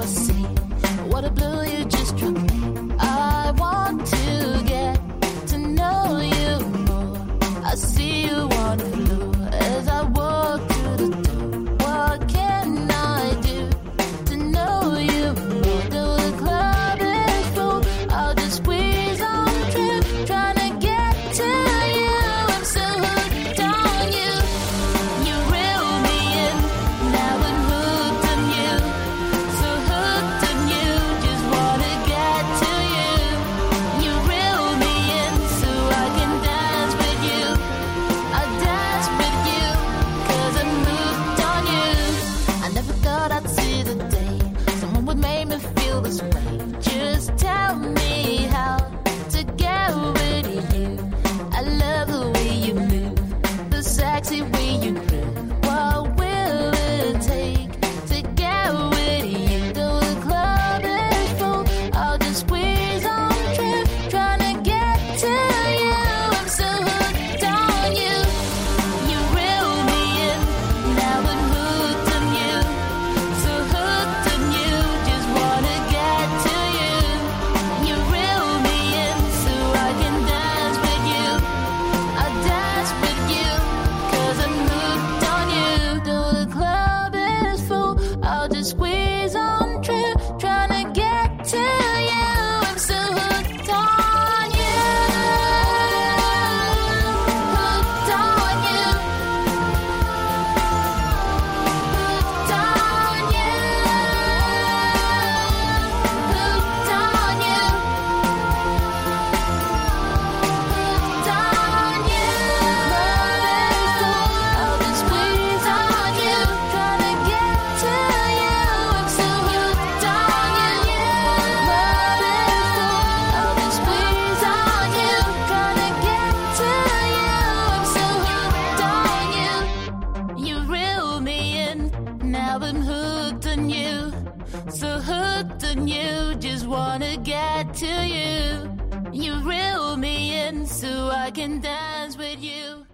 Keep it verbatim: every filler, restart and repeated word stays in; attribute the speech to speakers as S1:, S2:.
S1: see what a blue you just struck me. I want to get to know you more. I see you on the floor as I walk through the door. What can I do to know you more? Though the club is full, I'll just squeeze on through, trying to get to you. I'm so hooked on you. You reel me in, now I'm hooked on you. So hooked on you, just wanna get to you. You reel me in so I can dance with you. I dance with you, cause I'm hooked on you. I never thought I'd see the day someone would make me feel this way. Just tell me how to get with you. I love the way you move, the sexy way you groove. What will it take to get with you? Though the club is full, I'll just squeeze on through, trying to get to you. I'm so hooked on you. You reel me in, now I'm hooked on you. So hooked on you, just wanna get to you. You reel me in so I can dance with you. I dance with you, cause I'm hooked on you. Though the club is full, I'll just squeeze on through, trying to get to you. I'm so hooked on you. Hooked on you. Hooked on you. Hooked on you. Hooked on you. Love is full, I'll just squeeze on you, trying to get to you. I'm so hooked on you. Love is full, I'll just squeeze on you, trying to get to you. I'm so hooked on you. You reel me in, now I'm hooked on you. So hooked on you, just wanna get to you. You reel me in so I can dance with you.